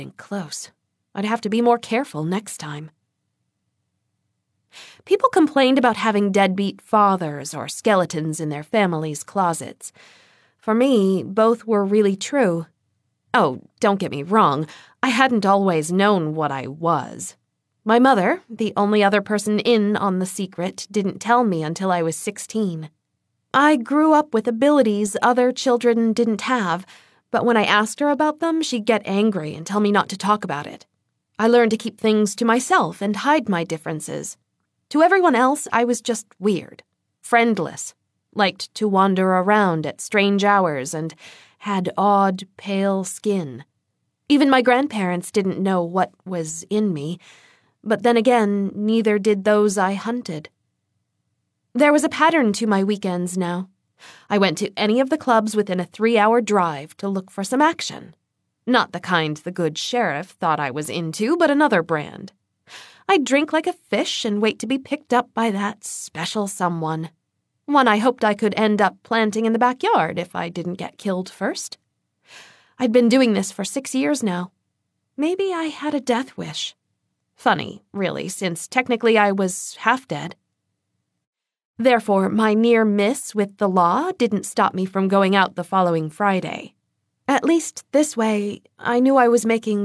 Close. I'd have to be more careful next time. People complained about having deadbeat fathers or skeletons in their families' closets. For me, both were really true. Oh, don't get me wrong, I hadn't always known what I was. My mother, the only other person in on the secret, didn't tell me until I was 16. I grew up with abilities other children didn't have, but when I asked her about them, she'd get angry and tell me not to talk about it. I learned to keep things to myself and hide my differences. To everyone else, I was just weird, friendless, liked to wander around at strange hours, and had odd, pale skin. Even my grandparents didn't know what was in me, but then again, neither did those I hunted. There was a pattern to my weekends now. I went to any of the clubs within a 3-hour drive to look for some action. Not the kind the good sheriff thought I was into, but another brand. I'd drink like a fish and wait to be picked up by that special someone. One I hoped I could end up planting in the backyard if I didn't get killed first. I'd been doing this for 6 years now. Maybe I had a death wish. Funny, really, since technically I was half dead. Therefore, my near miss with the law didn't stop me from going out the following Friday. At least this way, I knew I was making